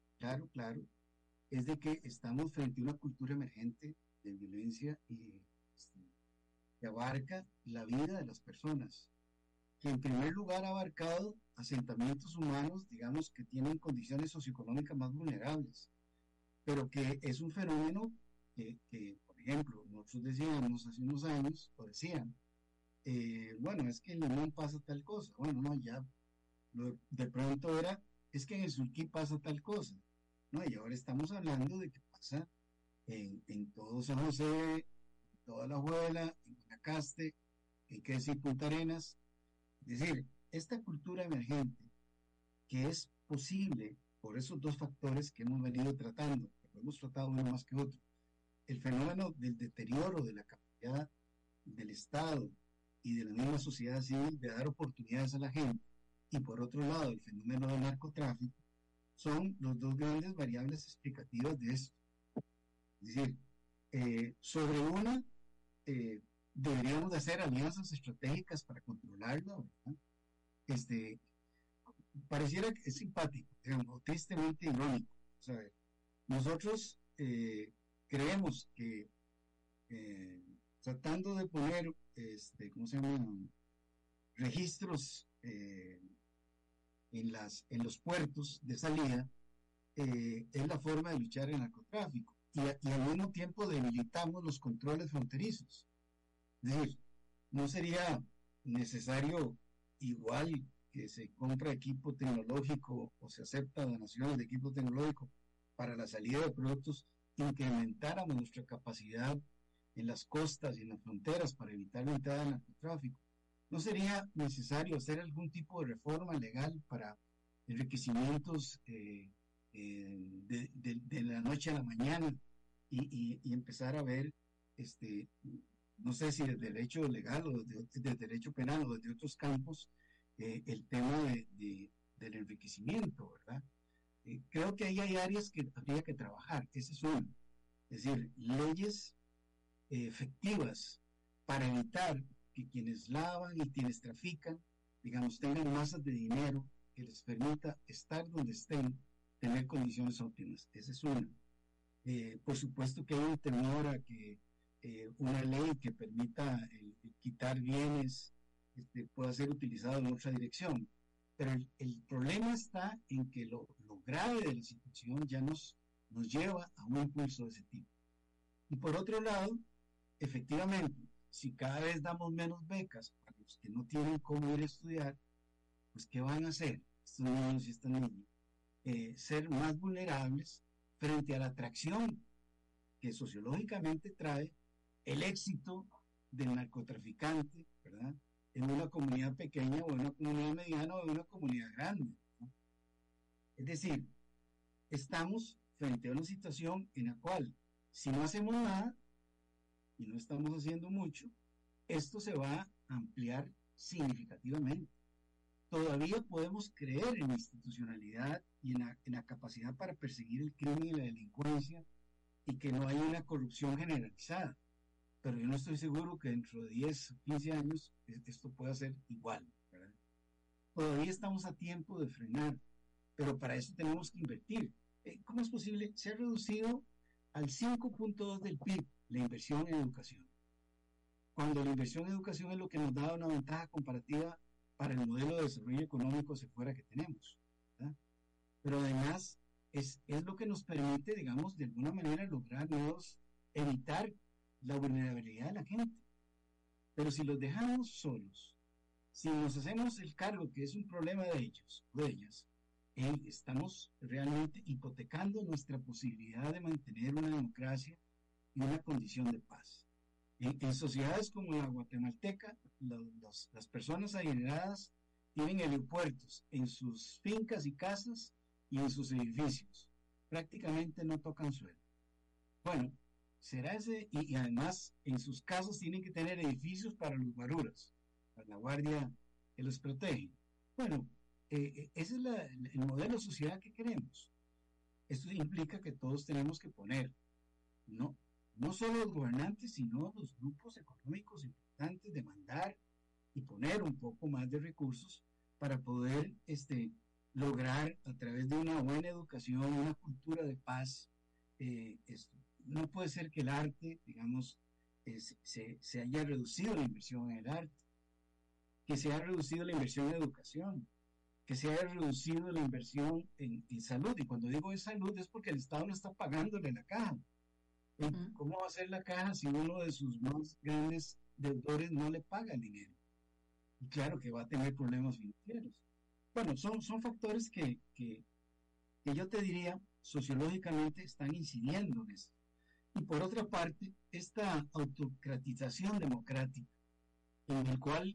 Speaker 4: es de que estamos frente a una cultura emergente de violencia y que abarca la vida de las personas, que en primer lugar ha abarcado asentamientos humanos, digamos, que tienen condiciones socioeconómicas más vulnerables, pero que es un fenómeno que, por ejemplo, nosotros decíamos hace unos años, o decían, bueno, es que en Limón pasa tal cosa, bueno, no, ya, de pronto es que en el Surquí pasa tal cosa, ¿no? Y ahora estamos hablando de que pasa en todo San José, en toda La Juela, en Guanacaste, hay que decir Punta Arenas. Es decir, esta cultura emergente, que es posible por esos dos factores que hemos venido tratando, que hemos tratado uno más que otro, el fenómeno del deterioro de la capacidad del Estado y de la misma sociedad civil de dar oportunidades a la gente, y por otro lado el fenómeno del narcotráfico, son los dos grandes variables explicativas de esto. Es decir, sobre una deberíamos de hacer alianzas estratégicas para controlarla, ¿verdad? Pareciera que es simpático, digamos, tristemente irónico. O sea, nosotros creemos que tratando de poner, ¿cómo se llama? Registros en los puertos de salida, es la forma de luchar el narcotráfico. Y al mismo tiempo debilitamos los controles fronterizos. Es decir, no sería necesario, igual que se compra equipo tecnológico o se acepta donaciones de equipo tecnológico para la salida de productos, incrementáramos nuestra capacidad en las costas y en las fronteras para evitar la entrada del narcotráfico. ¿No sería necesario hacer algún tipo de reforma legal para enriquecimientos de la noche a la mañana y empezar a ver no sé si desde derecho legal o desde derecho penal o desde otros campos, el tema del enriquecimiento, ¿verdad? Creo que ahí hay áreas que habría que trabajar, ese es uno. Es decir, leyes efectivas para evitar que quienes lavan y quienes trafican, digamos, tengan masas de dinero que les permita estar donde estén, tener condiciones óptimas. Esa es una. Por supuesto que hay un temor a que una ley que permita quitar bienes pueda ser utilizado en otra dirección. Pero el problema está en que lo grave de la situación ya nos lleva a un impulso de ese tipo. Y por otro lado, efectivamente, si cada vez damos menos becas para los que no tienen cómo ir a estudiar, pues ¿qué van a hacer estos niños y estas niñas? Ser más vulnerables frente a la atracción que sociológicamente trae el éxito del narcotraficante, ¿verdad? En una comunidad pequeña o en una comunidad mediana o en una comunidad grande, ¿no? Es decir, estamos frente a una situación en la cual, si no hacemos nada, y no estamos haciendo mucho, esto se va a ampliar significativamente. Todavía podemos creer en la institucionalidad y en la capacidad para perseguir el crimen y la delincuencia y que no hay una corrupción generalizada. Pero yo no estoy seguro que dentro de 10 o 15 años esto pueda ser igual, ¿verdad? Todavía estamos a tiempo de frenar, pero para eso tenemos que invertir. ¿Cómo es posible? Se ha reducido al 5.2 del PIB la inversión en educación, cuando la inversión en educación es lo que nos da una ventaja comparativa para el modelo de desarrollo económico hacia fuera que tenemos, ¿verdad? Pero además es lo que nos permite, digamos, de alguna manera lograr evitar la vulnerabilidad de la gente. Pero si los dejamos solos, si nos hacemos el cargo que es un problema de ellos o de ellas, estamos realmente hipotecando nuestra posibilidad de mantener una democracia y una condición de paz. En sociedades como la guatemalteca, las personas adineradas tienen aeropuertos en sus fincas y casas y en sus edificios. Prácticamente no tocan suelo. Bueno, será ese, y además en sus casas tienen que tener edificios para los guaruras, para la guardia que los protege. Bueno, ese es el modelo de sociedad que queremos. Esto implica que todos tenemos que poner, no solo los gobernantes, sino los grupos económicos importantes, demandar y poner un poco más de recursos para poder lograr a través de una buena educación, una cultura de paz. No puede ser que el arte, digamos, se haya reducido la inversión en el arte, que se haya reducido la inversión en educación, que se haya reducido la inversión en salud. Y cuando digo en salud es porque el Estado no está pagándole la caja. ¿Cómo va a ser la caja si uno de sus más grandes deudores no le paga el dinero? Y claro que va a tener problemas financieros. Bueno, son factores que yo te diría sociológicamente están incidiendo en eso. Y por otra parte, esta autocratización democrática, en el cual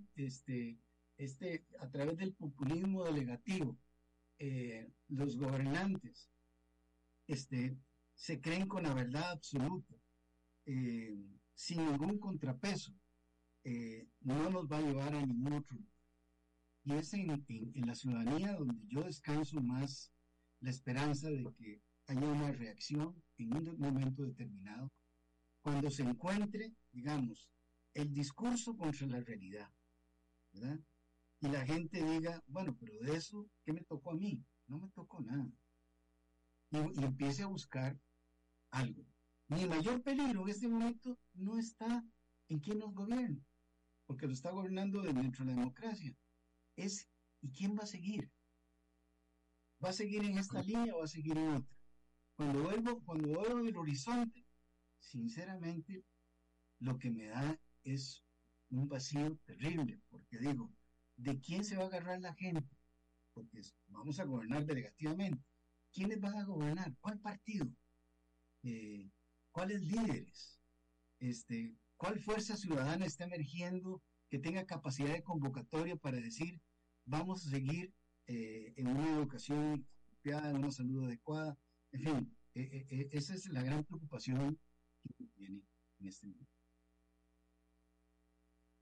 Speaker 4: a través del populismo delegativo, los gobernantes se creen con la verdad absoluta, sin ningún contrapeso, no nos va a llevar a ningún otro lugar. Y es en la ciudadanía donde yo descanso más la esperanza de que haya una reacción en un momento determinado, cuando se encuentre, digamos, el discurso contra la realidad, ¿verdad? Y la gente diga, bueno, pero de eso, ¿qué me tocó a mí? No me tocó nada. Y empiece a buscar algo. Mi mayor peligro en este momento no está en quién nos gobierna, porque lo está gobernando dentro de la democracia. ¿Y quién va a seguir? ¿Va a seguir en esta línea o va a seguir en otra? Cuando veo el horizonte, sinceramente, lo que me da es un vacío terrible, porque digo, ¿de quién se va a agarrar la gente? Porque vamos a gobernar delegativamente. ¿Quiénes van a gobernar? ¿Cuál partido? ¿Cuáles líderes? ¿Cuál fuerza ciudadana está emergiendo que tenga capacidad de convocatoria para decir, vamos a seguir en una educación apropiada, en una salud adecuada? En fin, esa es la gran preocupación que tiene en este momento.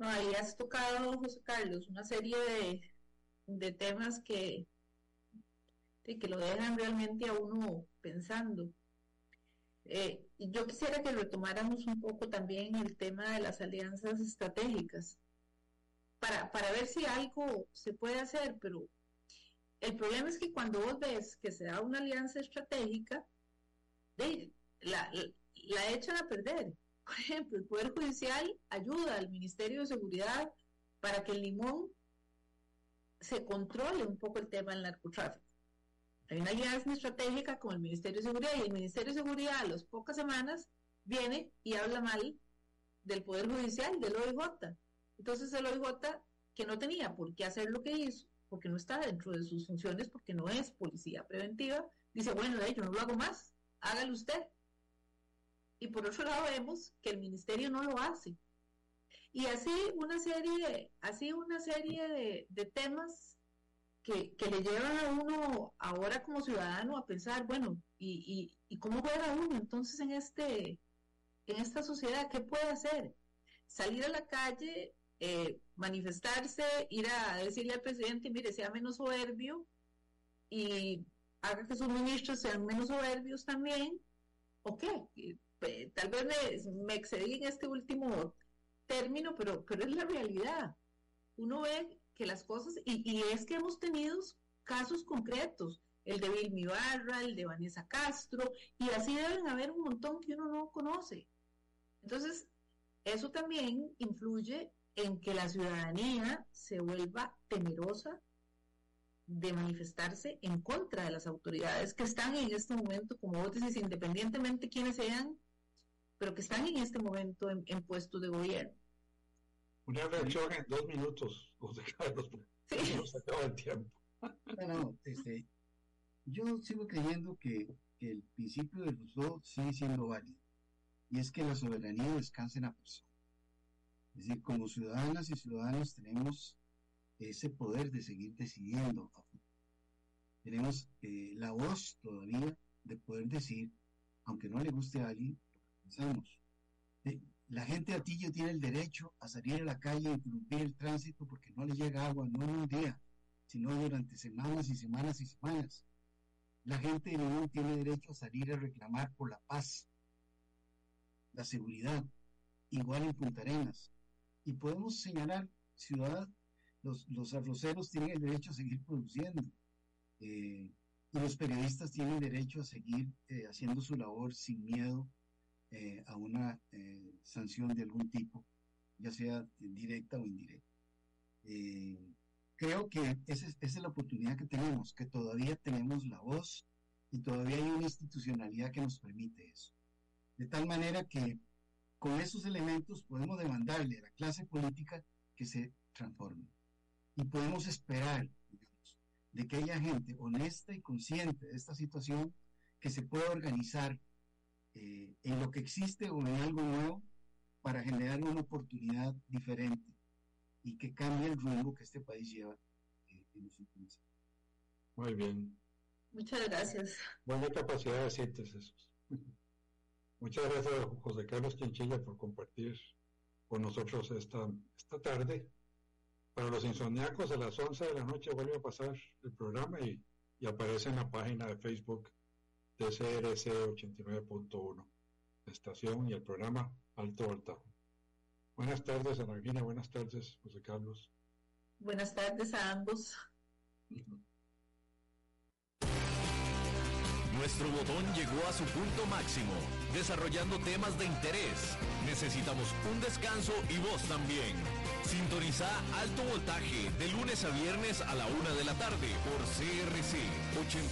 Speaker 5: No, ahí has tocado, José Carlos, una serie de temas que lo dejan realmente a uno pensando. Yo quisiera que retomáramos un poco también el tema de las alianzas estratégicas para ver si algo se puede hacer, pero el problema es que cuando vos ves que se da una alianza estratégica, la echan a perder. Por ejemplo, el Poder Judicial ayuda al Ministerio de Seguridad para que en Limón se controle un poco el tema del narcotráfico. Hay una alianza estratégica con el Ministerio de Seguridad y el Ministerio de Seguridad a las pocas semanas viene y habla mal del Poder Judicial, del OIJ. Entonces el OIJ, que no tenía por qué hacer lo que hizo, porque no está dentro de sus funciones, porque no es policía preventiva, dice, bueno, yo no lo hago más, hágalo usted. Y por otro lado vemos que el ministerio no lo hace. Y así una serie de temas que le llevan a uno ahora como ciudadano a pensar, bueno, ¿y cómo juega uno entonces en esta sociedad? ¿Qué puede hacer? Salir a la calle, manifestarse, ir a decirle al presidente, mire, sea menos soberbio y haga que sus ministros sean menos soberbios también, ¿o qué? Tal vez me excedí en este último término, pero es la realidad. Uno ve que las cosas, y es que hemos tenido casos concretos, el de Vilma Ibarra, el de Vanessa Castro, y así deben haber un montón que uno no conoce. Entonces, eso también influye en que la ciudadanía se vuelva temerosa de manifestarse en contra de las autoridades que están en este momento, como vos decís, independientemente quiénes sean, pero que están en este momento en puestos de gobierno.
Speaker 3: Una reacción en 2 minutos, José Carlos, sí. Nos acaba el tiempo.
Speaker 4: Yo sigo creyendo que el principio de Rousseau sigue siendo válido, y es que la soberanía descansa en la persona. Es decir, como ciudadanas y ciudadanos tenemos ese poder de seguir decidiendo. Tenemos la voz todavía de poder decir, aunque no le guste a alguien, pensamos. La gente de Atillo tiene el derecho a salir a la calle e interrumpir el tránsito porque no le llega agua, no en un día, sino durante semanas y semanas y semanas. La gente de Limón tiene derecho a salir a reclamar por la paz, la seguridad, igual en Punta Arenas. Y podemos señalar, los arroceros tienen el derecho a seguir produciendo, y los periodistas tienen derecho a seguir haciendo su labor sin miedo a una sanción de algún tipo, ya sea directa o indirecta. Creo que esa es la oportunidad que tenemos, que todavía tenemos la voz y todavía hay una institucionalidad que nos permite eso. De tal manera que con esos elementos podemos demandarle a la clase política que se transforme. Y podemos esperar, digamos, de que haya gente honesta y consciente de esta situación que se pueda organizar en lo que existe o en algo nuevo para generar una oportunidad diferente y que cambie el rumbo que este país lleva en los últimos años.
Speaker 3: Muy bien.
Speaker 5: Muchas gracias.
Speaker 3: Buena capacidad de síntesis. Muchas gracias, José Carlos Chinchilla, por compartir con nosotros esta tarde. Para los insomniacos, a las 11 de la noche vuelve a pasar el programa y aparece en la página de Facebook de CRC 89.1, la estación y el programa Alto Voltaje. Buenas tardes, Ana Virginia. Buenas tardes, José Carlos.
Speaker 5: Buenas tardes a ambos.
Speaker 2: Nuestro botón llegó a su punto máximo, desarrollando temas de interés. Necesitamos un descanso y vos también. Sintoniza Alto Voltaje de lunes a viernes a la 1 de la tarde por CRC 89.